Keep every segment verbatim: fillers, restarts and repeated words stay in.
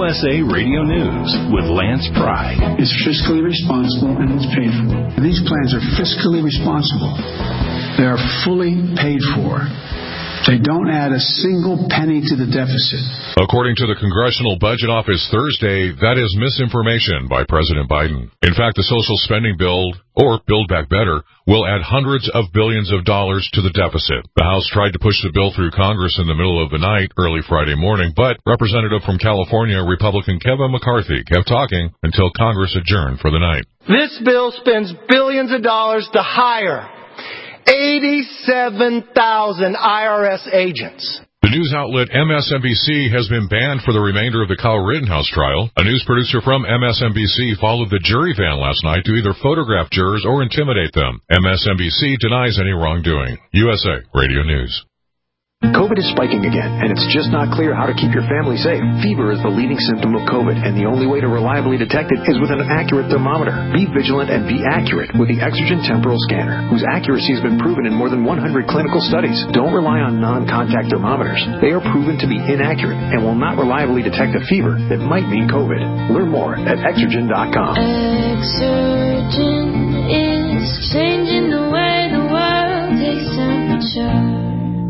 U S A Radio News with Lance Pry. It's fiscally responsible and it's paid for. These plans are fiscally responsible. They are fully paid for. They don't add a single penny to the deficit. According to the Congressional Budget Office Thursday, that is misinformation by President Biden. In fact, the social spending bill, or Build Back Better, will add hundreds of billions of dollars to the deficit. The House tried to push the bill through Congress in the middle of the night, early Friday morning, but Representative from California, Republican Kevin McCarthy, kept talking until Congress adjourned for the night. This bill spends billions of dollars to hire eighty-seven thousand I R S agents. The news outlet M S N B C has been banned for the remainder of the Kyle Rittenhouse trial. A news producer from M S N B C followed the jury van last night to either photograph jurors or intimidate them. M S N B C denies any wrongdoing. U S A Radio News. COVID is spiking again, and it's just not clear how to keep your family safe. Fever is the leading symptom of COVID, and the only way to reliably detect it is with an accurate thermometer. Be vigilant and be accurate with the Exergen Temporal Scanner, whose accuracy has been proven in more than one hundred clinical studies. Don't rely on non-contact thermometers. They are proven to be inaccurate and will not reliably detect a fever that might mean COVID. Learn more at Exergen dot com. Exergen is changing the way the world takes temperature.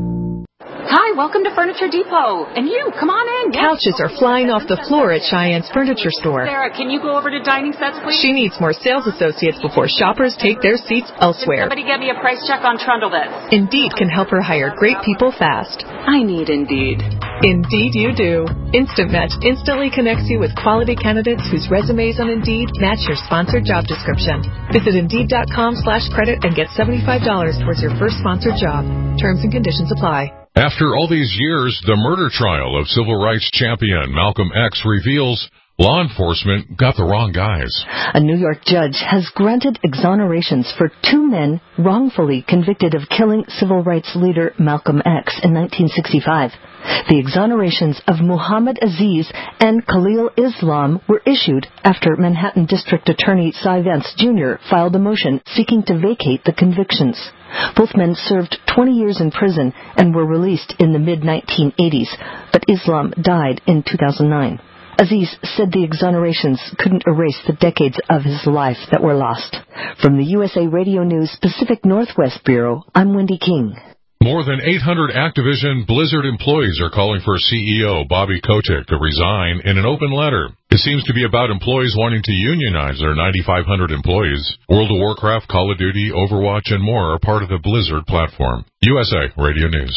Hi, welcome to Furniture Depot. And you, come on in. Yes. Couches are flying off the floor at Cheyenne's Furniture Store. Sarah, can you go over to dining sets, please? She needs more sales associates before shoppers take their seats elsewhere. Can somebody get me a price check on Trundle beds? Indeed can help her hire great people fast. I need Indeed. Indeed you do. Instant Match instantly connects you with quality candidates whose resumes on Indeed match your sponsored job description. Visit Indeed.com slash credit and get seventy-five dollars towards your first sponsored job. Terms and conditions apply. After all these years, the murder trial of civil rights champion Malcolm X reveals law enforcement got the wrong guys. A New York judge has granted exonerations for two men wrongfully convicted of killing civil rights leader Malcolm X in nineteen sixty-five. The exonerations of Muhammad Aziz and Khalil Islam were issued after Manhattan District Attorney Cy Vance Junior filed a motion seeking to vacate the convictions. Both men served twenty years in prison and were released in the mid nineteen eighties, but Islam died in two thousand nine. Aziz said the exonerations couldn't erase the decades of his life that were lost. From the U S A Radio News Pacific Northwest Bureau, I'm Wendy King. More than eight hundred Activision Blizzard employees are calling for C E O Bobby Kotick to resign in an open letter. It seems to be about employees wanting to unionize their ninety-five hundred employees. World of Warcraft, Call of Duty, Overwatch, and more are part of the Blizzard platform. U S A Radio News.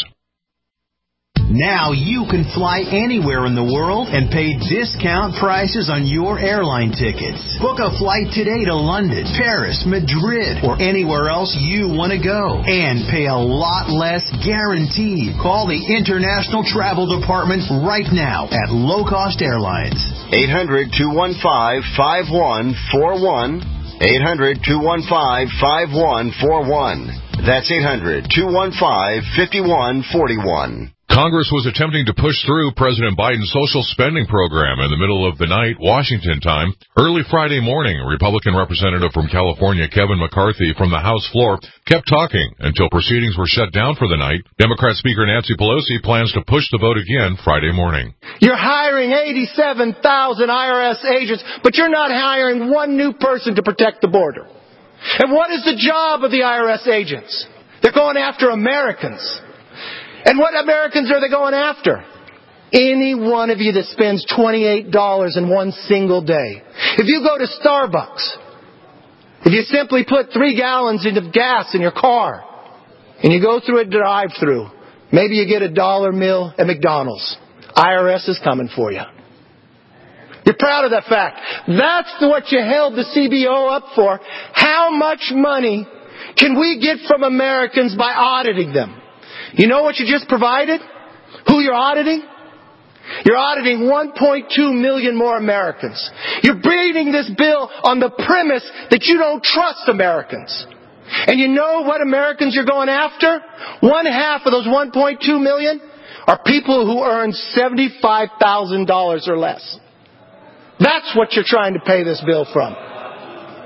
Now you can fly anywhere in the world and pay discount prices on your airline tickets. Book a flight today to London, Paris, Madrid, or anywhere else you want to go. And pay a lot less guaranteed. Call the International Travel Department right now at Low Cost Airlines. eight hundred, two one five, five one four one. eight hundred, two one five, five one four one. That's eight hundred, two one five, five one four one. Congress was attempting to push through President Biden's social spending program in the middle of the night, Washington time. Early Friday morning, Republican Representative from California, Kevin McCarthy, from the House floor, kept talking until proceedings were shut down for the night. Democrat Speaker Nancy Pelosi plans to push the vote again Friday morning. You're hiring eighty-seven thousand I R S agents, but you're not hiring one new person to protect the border. And what is the job of the I R S agents? They're going after Americans. And what Americans are they going after? Any one of you that spends twenty-eight dollars in one single day. If you go to Starbucks, if you simply put three gallons of gas in your car, and you go through a drive-thru, maybe you get a dollar meal at McDonald's. I R S is coming for you. You're proud of that fact. That's what you held the C B O up for. How much money can we get from Americans by auditing them? You know what you just provided? Who you're auditing? You're auditing one point two million more Americans. You're bringing this bill on the premise that you don't trust Americans. And you know what Americans you're going after? One half of those one point two million are people who earn seventy-five thousand dollars or less. That's what you're trying to pay this bill from.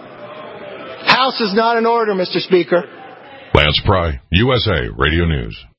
House is not in order, Mister Speaker. Lance Pry, U S A Radio News.